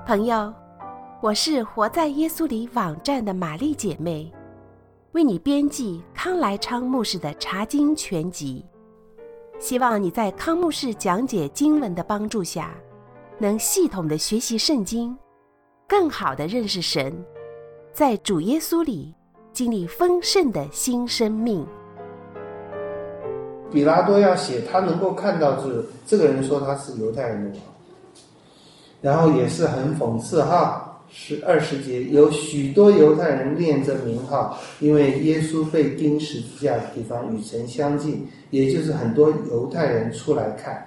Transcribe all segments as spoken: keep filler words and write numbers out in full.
朋友，我是活在耶稣里网站的玛丽姐妹，为你编辑康来昌牧师的查经全集，希望你在康牧师讲解经文的帮助下，能系统的学习圣经，更好的认识神，在主耶稣里经历丰盛的新生命。 比拉多要写他能够看到这这个人说他是犹太人的王，然后也是很讽刺哈，是二十节，有许多犹太人念这名号，因为耶稣被钉十字架的地方与城相近，也就是很多犹太人出来看，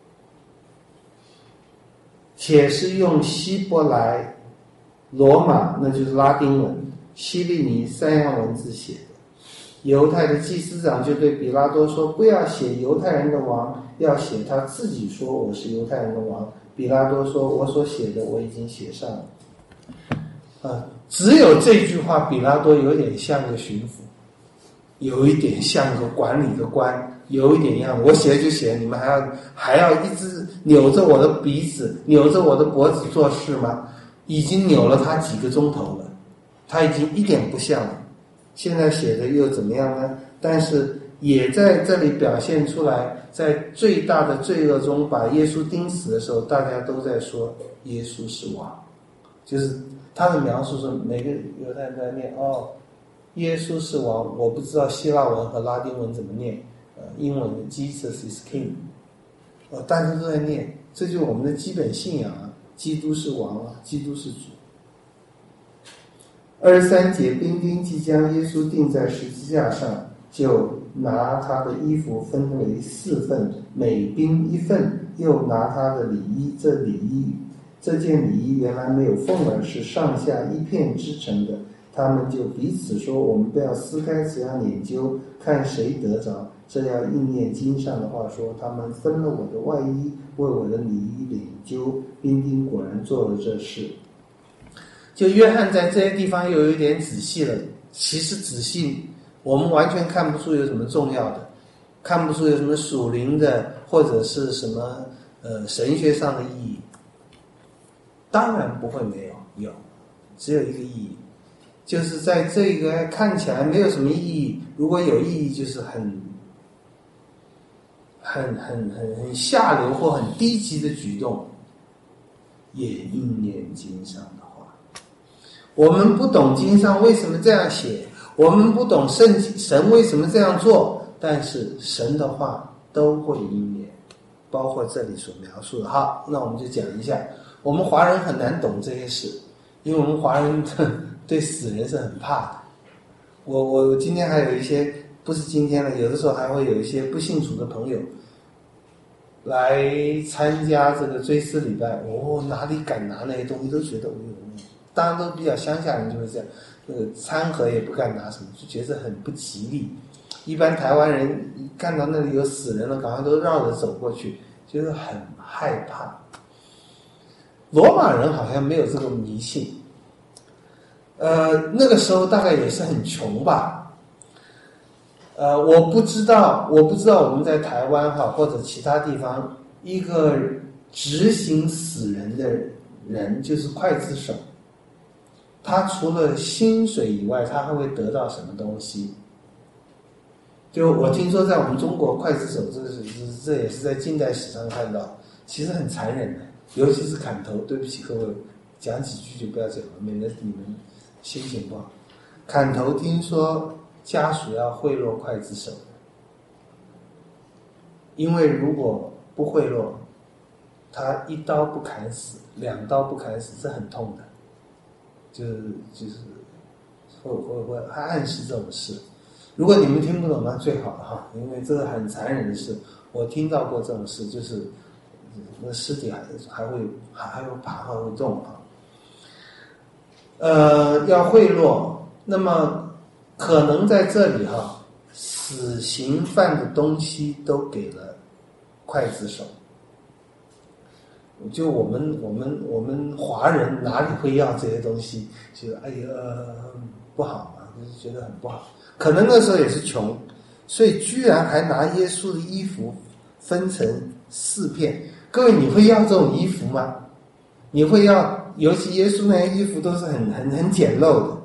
且是用希伯来、罗马，那就是拉丁文、希利尼三样文字写的。犹太的祭司长就对比拉多说，不要写犹太人的王，要写他自己说我是犹太人的王。比拉多说，我所写的我已经写上了。啊，只有这句话，比拉多有点像个巡抚，有一点像个管理的官，有一点样，我写就写，你们还要还要一直扭着我的鼻子，扭着我的脖子做事吗？已经扭了他几个钟头了，他已经一点不像了。现在写的又怎么样呢？但是也在这里表现出来，在最大的罪恶中把耶稣钉死的时候，大家都在说耶稣是王，就是他的描述说，每个犹太人都在念哦，耶稣是王。我不知道希腊文和拉丁文怎么念，呃，英文的 Jesus is King， 呃，大家都在念，这就是我们的基本信仰啊，基督是王啊，基督是主。二十三节，兵丁即将耶稣钉在十字架上，就拿他的衣服分为四份，每兵一份，又拿他的里衣，这里衣这件里衣原来没有缝儿，是上下一片织成的。他们就彼此说，我们不要撕开，只要研究，看谁得着。这要应验经上的话说，他们分了我的外衣，为我的里衣研究。兵丁果然做了这事。就约翰在这些地方又有一点仔细了，其实仔细我们完全看不出有什么重要的，看不出有什么属灵的或者是什么呃神学上的意义。当然不会没有，有，只有一个意义，就是在这个看起来没有什么意义，如果有意义就是很很很很很下流或很低级的举动，也应验经上的话。我们不懂经上为什么这样写，我们不懂圣神为什么这样做，但是神的话都会应验，包括这里所描述的。好，那我们就讲一下，我们华人很难懂这些事，因为我们华人对死人是很怕的。我我今天还有一些，不是今天了，有的时候还会有一些不信主的朋友来参加这个追思礼拜，哦，哪里敢拿那些东西，都觉得我有。当然都比较乡下人就是这样，那个餐盒也不敢拿什么，就觉得很不吉利。一般台湾人一看到那里有死人了，赶快都绕着走过去，觉得很害怕。罗马人好像没有这个迷信，呃，那个时候大概也是很穷吧。呃，我不知道，我不知道我们在台湾哈或者其他地方，一个执行死人的人就是刽子手。他除了薪水以外，他还会得到什么东西？就我听说，在我们中国，刽子手这是这也是在近代史上看到，其实很残忍的，尤其是砍头。对不起各位，讲几句就不要讲了，免得你们心情不好。砍头，听说家属要贿赂刽子手的，因为如果不贿赂，他一刀不砍死，两刀不砍死，是很痛的。就是就是会会会还暗示这种事，如果你们听不懂那最好了哈，因为这个很残忍的事，我听到过这种事，就是那尸体还还会还还会爬还会动啊。呃，要贿赂，那么可能在这里哈，死刑犯的东西都给了刽子手。就我们我们我们华人哪里会要这些东西？觉得哎呀不好嘛，就是觉得很不好。可能那时候也是穷，所以居然还拿耶稣的衣服分成四片。各位，你会要这种衣服吗？你会要尤其耶稣那些衣服都是很很很简陋的。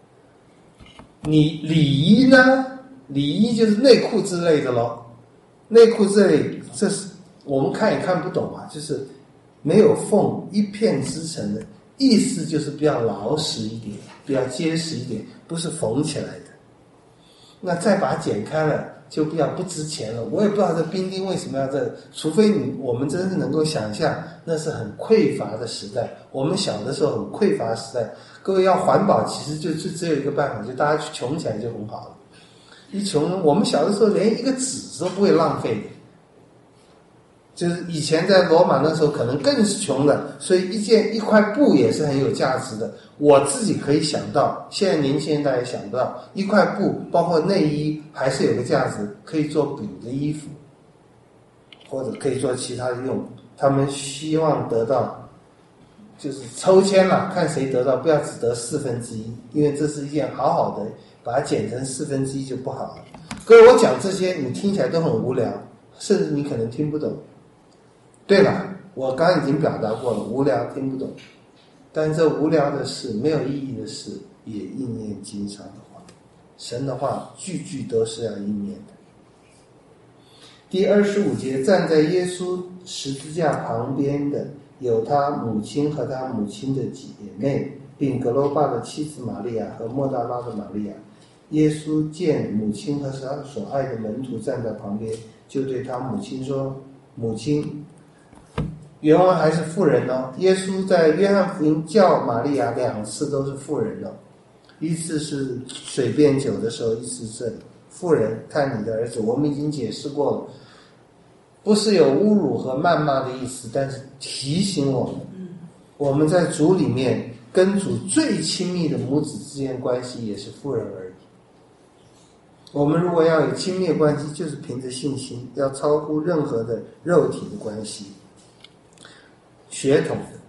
你礼仪呢？礼仪就是内裤之类的咯。内裤之类，这是我们看也看不懂啊，就是没有缝，一片织成的，意思就是比较老实一点，比较结实一点，不是缝起来的。那再把它剪开了，就比较不值钱了。我也不知道这兵丁为什么要这，除非你我们真是能够想象，那是很匮乏的时代。我们小的时候很匮乏的时代，各位要环保，其实就就只有一个办法，就大家去穷起来就很好了。一穷，我们小的时候连一个纸都不会浪费的。就是以前在罗马那时候可能更是穷的，所以一件一块布也是很有价值的。我自己可以想到，现在年轻人大家也想不到，一块布包括内衣还是有个价值，可以做补的衣服，或者可以做其他的用。他们希望得到就是抽签了，看谁得到，不要只得四分之一，因为这是一件好好的，把它减成四分之一就不好了。各位，我讲这些你听起来都很无聊，甚至你可能听不懂。对了，我刚刚已经表达过了，无聊听不懂，但这无聊的事，没有意义的事，也应验经上的话。神的话句句都是要应验的。第二十五节，站在耶稣十字架旁边的有他母亲和他母亲的姐妹，并格罗巴的妻子玛利亚和莫大拉的玛利亚。耶稣见母亲和他所爱的门徒站在旁边，就对他母亲说：“母亲。”原文还是妇人哦。耶稣在约翰福音叫玛利亚两次都是妇人哦，一次是水变酒的时候，一次是这里。妇人，看你的儿子。我们已经解释过了，不是有侮辱和谩骂的意思，但是提醒我们，我们在主里面跟主最亲密的母子之间关系也是妇人而已。我们如果要有亲密的关系，就是凭着信心，要超乎任何的肉体的关系。血统的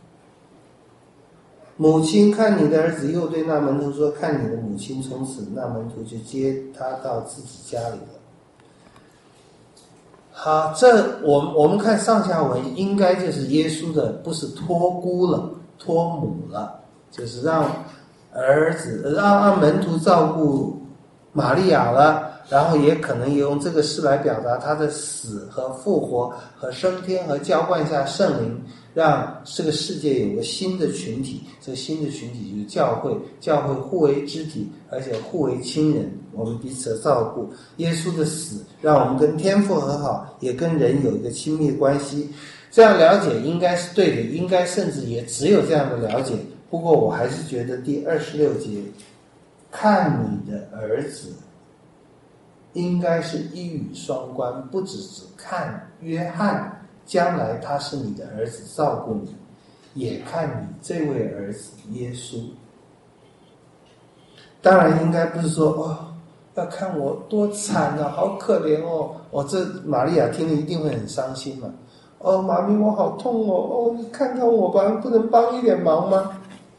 母亲看你的儿子，又对那门徒说：“看你的母亲。”从此那门徒就接他到自己家里了。好，这我们我们看上下文，应该就是耶稣的，不是托孤了，托母了，就是让儿子让让门徒照顾玛利亚了。然后也可能用这个事来表达他的死和复活和升天和浇灌下圣灵，让这个世界有个新的群体。这个新的群体就是教会，教会互为肢体，而且互为亲人，我们彼此的照顾。耶稣的死让我们跟天父和好，也跟人有一个亲密的关系。这样了解应该是对的，应该甚至也只有这样的了解。不过我还是觉得第二十六节，看你的儿子，应该是一语双关，不只是看约翰将来他是你的儿子照顾你，也看你这位儿子耶稣。当然应该不是说哦，要看我多惨啊，好可怜哦，我、哦、这玛利亚听了一定会很伤心嘛。哦，妈咪我好痛哦，哦你看看我吧，不能帮一点忙吗？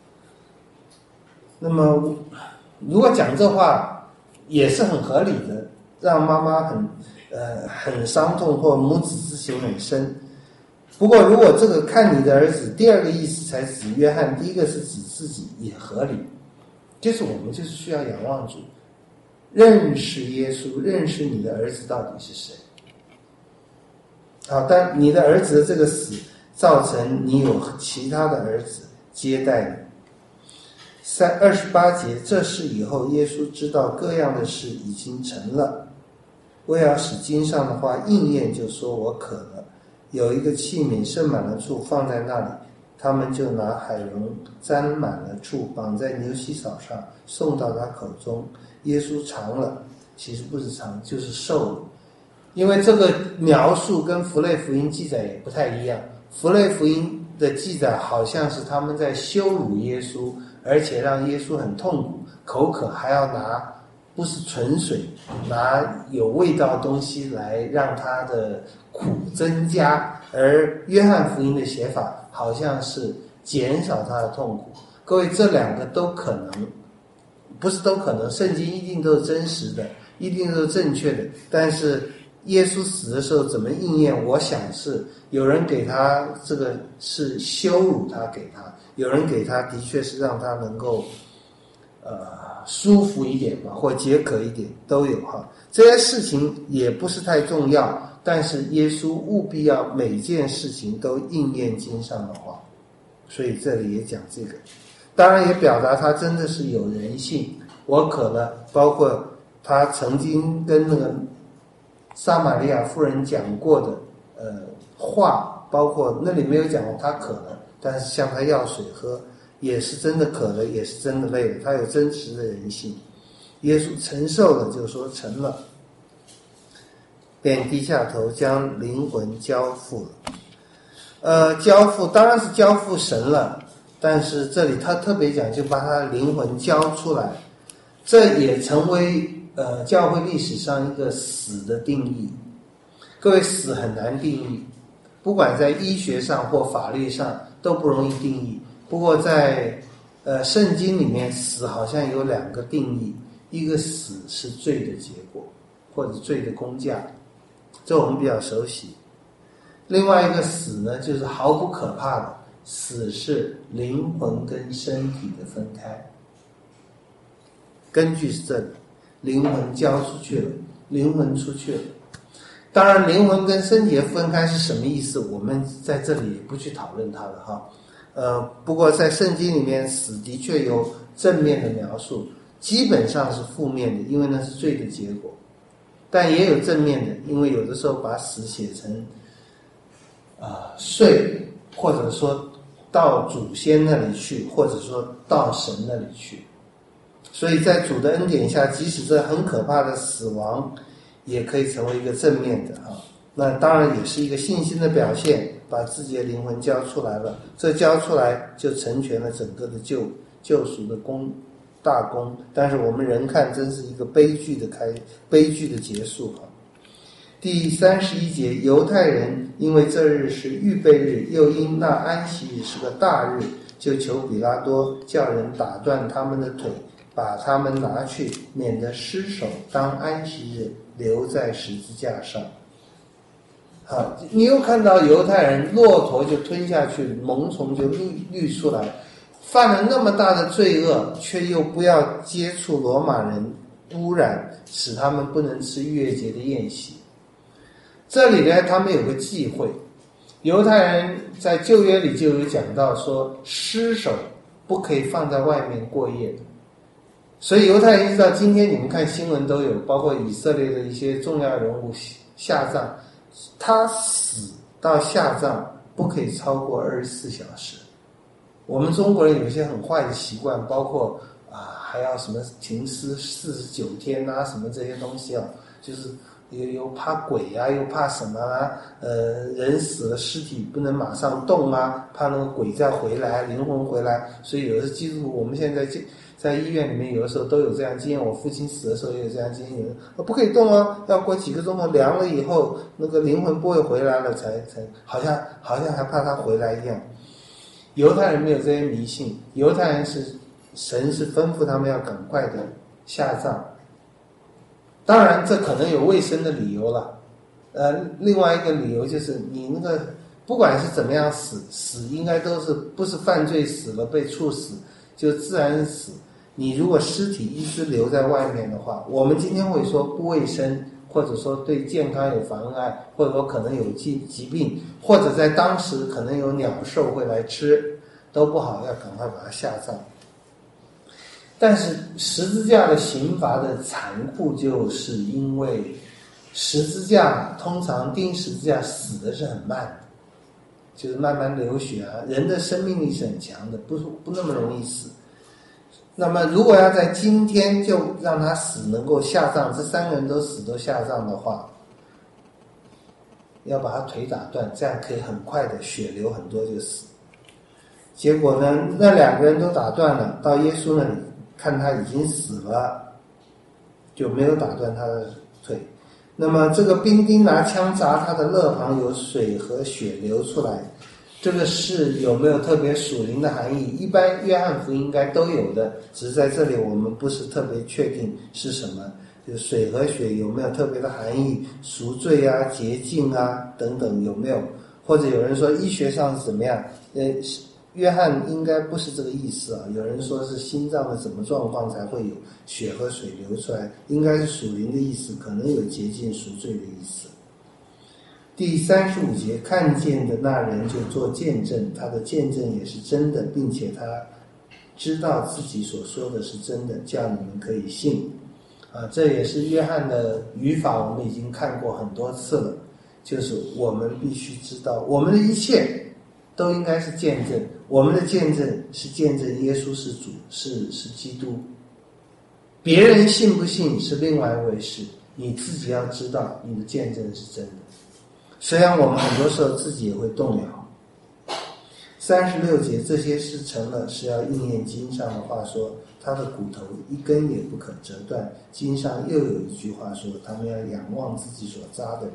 那么如果讲这话也是很合理的，让妈妈很呃很伤痛，或母子之情很深。不过如果这个看你的儿子，第二个意思才指约翰，第一个是指自己，也合理。就是我们就是需要仰望主，认识耶稣，认识你的儿子到底是谁。好，但你的儿子的这个死造成你有其他的儿子接待你。三二十八节，这事以后耶稣知道各样的事已经成了，为要使经上的话应验，就说我渴了。有一个器皿盛满了醋放在那里，他们就拿海蓉沾满了醋，绑在牛膝草上，送到他口中。耶稣尝了，其实不是尝，就是受了。因为这个描述跟符类福音记载也不太一样，符类福音的记载好像是他们在羞辱耶稣，而且让耶稣很痛苦，口渴还要拿不是纯水，拿有味道的东西来让他的苦增加。而约翰福音的写法好像是减少他的痛苦。各位，这两个都可能，不是都可能，圣经一定都是真实的，一定都是正确的，但是耶稣死的时候怎么应验？我想是有人给他这个是羞辱他给他，有人给他的确是让他能够呃舒服一点吧，或解渴一点都有哈。这些事情也不是太重要，但是耶稣务必要每件事情都应验经上的话，所以这里也讲这个。当然也表达他真的是有人性。我渴了，包括他曾经跟那个撒玛利亚妇人讲过的呃话，包括那里没有讲过他渴了，但是向他要水喝，也是真的渴了，也是真的累了，他有真实的人性。耶稣承受了，就说成了，便低下头将灵魂交付了。呃，交付当然是交付神了，但是这里他特别讲，就把他的灵魂交出来，这也成为呃教会历史上一个死的定义。各位，死很难定义，不管在医学上或法律上都不容易定义。不过在呃圣经里面，死好像有两个定义，一个死是罪的结果，或者罪的工价，这我们比较熟悉。另外一个死呢，就是毫不可怕的死，是灵魂跟身体的分开。根据是这里，灵魂交出去了，灵魂出去了。当然灵魂跟身体的分开是什么意思，我们在这里也不去讨论它了哈。呃，不过在圣经里面，死的确有正面的描述，基本上是负面的，因为那是罪的结果。但也有正面的，因为有的时候把死写成啊、呃、睡，或者说到祖先那里去，或者说到神那里去。所以在主的恩典下，即使这很可怕的死亡，也可以成为一个正面的哈。那当然也是一个信心的表现，把自己的灵魂交出来了，这交出来就成全了整个的救救赎的功大功。但是我们人看，真是一个悲剧的开悲剧的结束哈。第三十一节，犹太人因为这日是预备日，又因那安息日是个大日，就求比拉多叫人打断他们的腿，把他们拿去，免得尸首当安息日留在十字架上。好，你又看到犹太人骆驼就吞下去，虻虫就滤滤出来，犯了那么大的罪恶，却又不要接触罗马人，污染使他们不能吃逾越节的宴席。这里呢，他们有个忌讳，犹太人在旧约里就有讲到说，尸首不可以放在外面过夜的。所以犹太人一直到今天，你们看新闻都有，包括以色列的一些重要人物下葬，他死到下葬不可以超过二十四小时。我们中国人有一些很坏的习惯，包括啊还要什么停尸四十九天啊，什么这些东西啊，就是又又怕鬼啊，又怕什么啊？呃，人死了尸体不能马上动啊，怕那个鬼再回来，灵魂回来。所以有的基督徒，我们现在在在医院里面，有的时候都有这样经验。我父亲死的时候也有这样经验，不可以动哦，要过几个钟头凉了以后，那个灵魂不会回来了，才才好像好像还怕他回来一样。犹太人没有这些迷信，犹太人是神是吩咐他们要赶快的下葬。当然这可能有卫生的理由了，呃，另外一个理由就是你那个不管是怎么样死，死应该都是不是犯罪死了被处死，就自然死。你如果尸体一直留在外面的话，我们今天会说不卫生，或者说对健康有妨碍，或者说可能有疾疾病，或者在当时可能有鸟兽会来吃，都不好，要赶快把它下葬。但是十字架的刑罚的残酷，就是因为十字架通常钉十字架死的是很慢的，就是慢慢流血啊，人的生命力是很强的，不是不那么容易死。那么如果要在今天就让他死能够下葬，这三个人都死都下葬的话，要把他腿打断，这样可以很快的血流很多就死。结果呢，那两个人都打断了，到耶稣那里看他已经死了，就没有打断他的腿。那么这个兵丁拿枪砸他的肋旁，有水和血流出来，这个是有没有特别属灵的含义？一般约翰福音应该都有的，只是在这里我们不是特别确定是什么。 就是水和血有没有特别的含义，赎罪啊、洁净啊等等有没有？或者有人说医学上是怎么样？呃，约翰应该不是这个意思啊。有人说是心脏的什么状况才会有血和水流出来，应该是属灵的意思，可能有洁净赎罪的意思。第三十五节，看见的那人就做见证，他的见证也是真的，并且他知道自己所说的是真的，叫你们可以信。啊，这也是约翰的语法，我们已经看过很多次了。就是我们必须知道，我们的一切都应该是见证，我们的见证是见证耶稣是主，是是基督。别人信不信是另外一回事，你自己要知道你的见证是真的。虽然我们很多时候自己也会动摇。三十六节，这些事成了，是要应验经上的话说，他的骨头一根也不可折断。经上又有一句话说，他们要仰望自己所扎的人。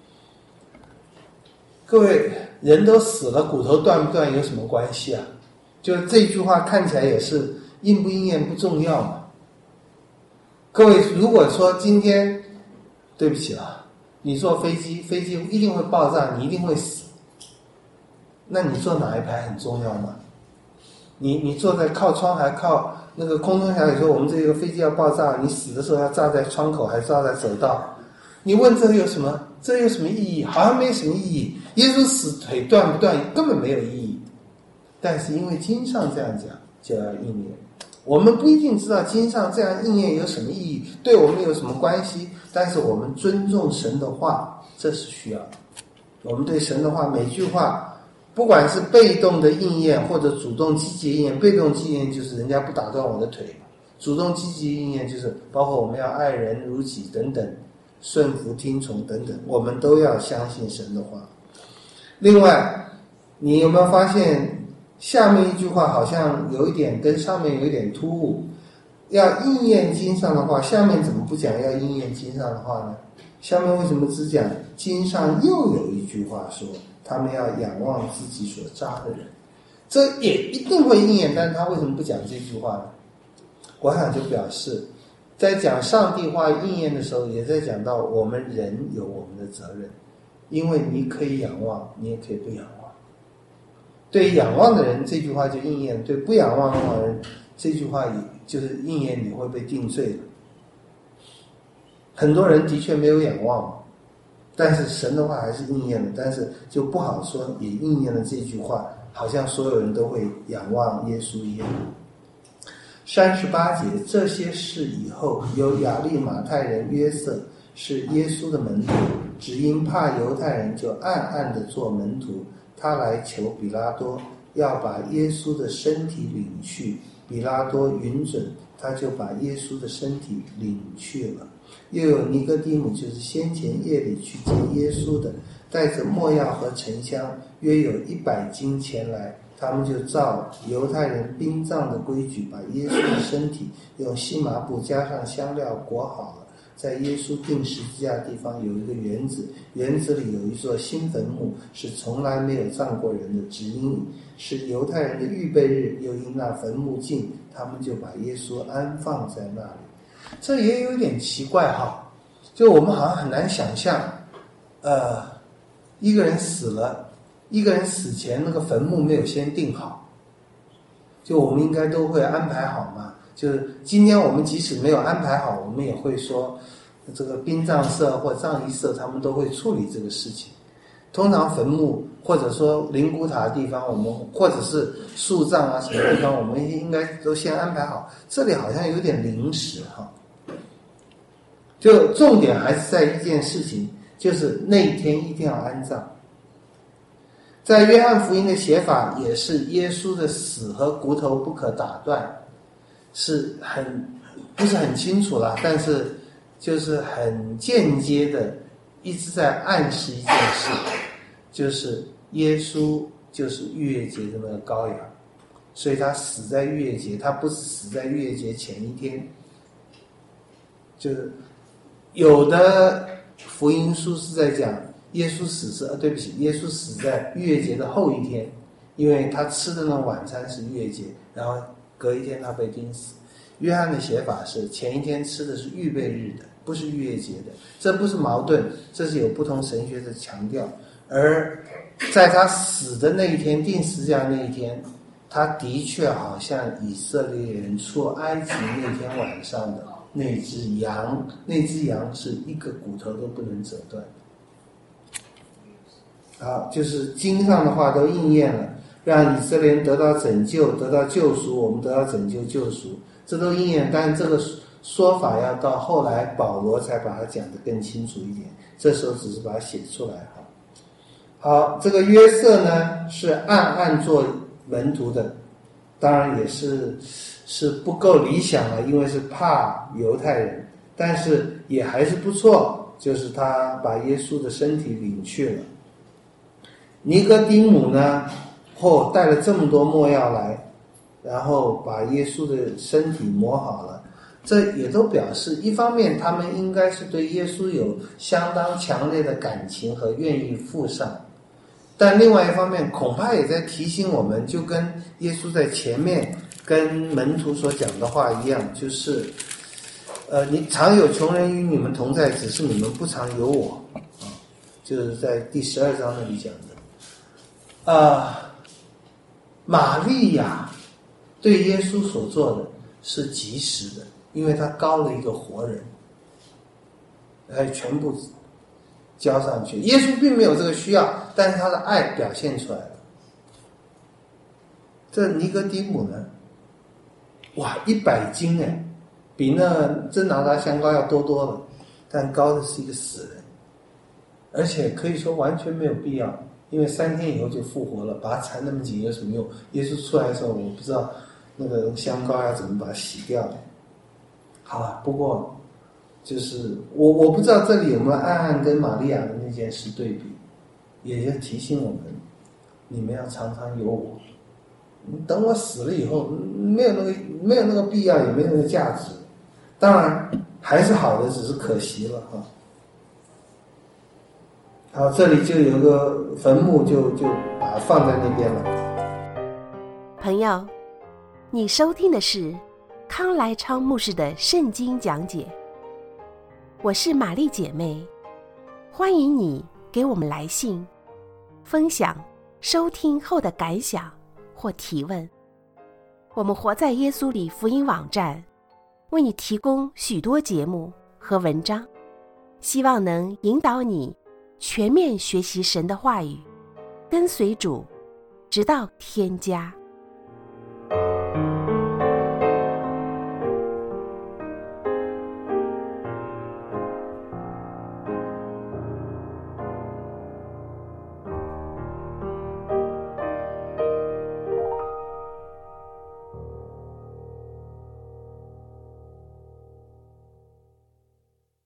各位，人都死了，骨头断不断有什么关系啊？就这句话看起来也是应不应验不重要嘛。各位，如果说今天，对不起啊，你坐飞机，飞机一定会爆炸，你一定会死。那你坐哪一排很重要吗？你你坐在靠窗还靠那个空中小姐说我们这个飞机要爆炸，你死的时候要炸在窗口还是炸在走道？你问这有什么？这有什么意义？好像没有什么意义。耶稣死腿断不断根本没有意义，但是因为经上这样讲，就要应验。我们不一定知道经上这样应验有什么意义，对我们有什么关系，但是我们尊重神的话，这是需要的。我们对神的话每句话，不管是被动的应验或者主动积极应验，被动积极应验就是人家不打断我的腿，主动积极应验就是包括我们要爱人如己等等，顺服听从等等，我们都要相信神的话。另外，你有没有发现下面一句话好像有一点跟上面有一点突兀？要应验经上的话，下面怎么不讲要应验经上的话呢？下面为什么只讲经上又有一句话说他们要仰望自己所扎的人？这也一定会应验，但是他为什么不讲这句话呢？我想就表示在讲上帝话应验的时候，也在讲到我们人有我们的责任，因为你可以仰望，你也可以不仰望。对仰望的人这句话就应验，对不仰望的人这句话也就是应验你会被定罪的。很多人的确没有仰望，但是神的话还是应验了，但是就不好说也应验了这句话，好像所有人都会仰望耶稣一样。三十八节，这些事以后，有亚利马太人约瑟是耶稣的门徒，只因怕犹太人，就暗暗地做门徒。他来求比拉多，要把耶稣的身体领去。比拉多允准，他就把耶稣的身体领去了。又有尼哥底母，就是先前夜里去见耶稣的，带着没药和沉香，约有一百斤前来。他们就照犹太人殡葬的规矩，把耶稣的身体用细麻布加上香料裹好了，在耶稣钉十字架的地方有一个园子，园子里有一座新坟墓，是从来没有葬过人的，只因是犹太人的预备日，又因那坟墓近，他们就把耶稣安放在那里。这也有点奇怪哈，就我们好像很难想象，呃，一个人死了，一个人死前那个坟墓没有先定好，就我们应该都会安排好嘛。就是今天我们即使没有安排好，我们也会说这个殡葬社或葬仪社他们都会处理这个事情。通常坟墓或者说灵骨塔的地方，我们或者是树葬啊什么地方，我们应该都先安排好。这里好像有点临时哈，就重点还是在一件事情，就是那一天一定要安葬。在约翰福音的写法也是耶稣的死和骨头不可打断，是很不是很清楚啦，但是就是很间接的一直在暗示一件事，就是耶稣就是逾越节的那个羔羊，所以他死在逾越节，他不是死在逾越节前一天。就是有的福音书是在讲耶稣死是呃，对不起，耶稣死在逾越节的后一天，因为他吃的那晚餐是逾越节，然后隔一天他被钉死。约翰的写法是前一天吃的是预备日的， 不是逾越节的，这不是矛盾，这是有不同神学的强调。而在他死的那一天，钉十字架那一天，他的确好像以色列人出埃及那天晚上的那只羊，那只羊是一个骨头都不能折断。好，就是经上的话都应验了，让以色列人得到拯救，得到救赎，我们得到拯救救赎，这都应验。但是这个说法要到后来保罗才把它讲得更清楚一点，这时候只是把它写出来。好，这个约瑟呢是暗暗做门徒的，当然也是是不够理想了，因为是怕犹太人，但是也还是不错，就是他把耶稣的身体领去了。尼哥底母呢，哦，带了这么多没药来，然后把耶稣的身体磨好了，这也都表示，一方面他们应该是对耶稣有相当强烈的感情和愿意付上，但另外一方面恐怕也在提醒我们，就跟耶稣在前面跟门徒所讲的话一样，就是呃，你常有穷人与你们同在，只是你们不常有我，啊，就是在第十二章那里讲的。啊、呃，玛利亚对耶稣所做的是及时的，因为他高了一个活人，还全部交上去。耶稣并没有这个需要，但是他的爱表现出来了。这尼哥底母呢，哇，一百斤哎，比那真拿达香膏要多多了，但高的是一个死人，而且可以说完全没有必要，因为三天以后就复活了，把它缠那么紧有什么用？耶稣出来的时候，我不知道那个香膏要怎么把它洗掉的。好了，不过就是我我不知道这里有没有暗暗跟玛利亚的那件事对比，也要提醒我们，你们要常常有我。等我死了以后，没有那个没有那个必要，也没有那个价值。当然还是好的，只是可惜了哈。好，这里就有个坟墓就，就就把它放在那边了。 朋友，你收听的是康来昌牧师的圣经讲解。我是玛丽姐妹，欢迎你给我们来信，分享收听后的感想或提问。我们活在耶稣里福音网站为你提供许多节目和文章，希望能引导你全面学习神的话语，跟随主直到天家。